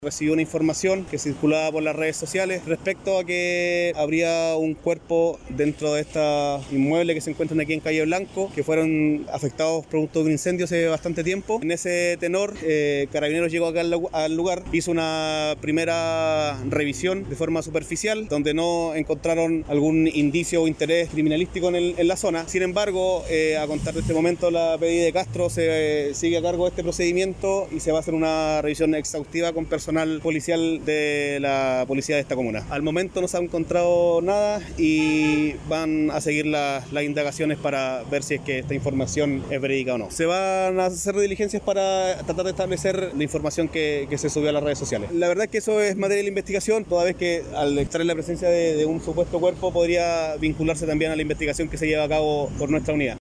Recibió una información que circulaba por las redes sociales respecto a que habría un cuerpo dentro de esta inmueble que se encuentran aquí en Calle Blanco, que fueron afectados producto de un incendio hace bastante tiempo. En ese tenor, Carabineros llegó acá al lugar, hizo una primera revisión de forma superficial, donde no encontraron algún indicio o interés criminalístico en la zona. Sin embargo, a contar de este momento, la PDI de Castro se sigue a cargo de este procedimiento y se va a hacer una revisión exhaustiva con personal policial de la policía de esta comuna. Al momento no se ha encontrado nada y van a seguir las indagaciones para ver si es que esta información es verídica o no. Se van a hacer diligencias para tratar de establecer la información que se subió a las redes sociales. La verdad es que eso es materia de la investigación, toda vez que al estar en la presencia de un supuesto cuerpo podría vincularse también a la investigación que se lleva a cabo por nuestra unidad.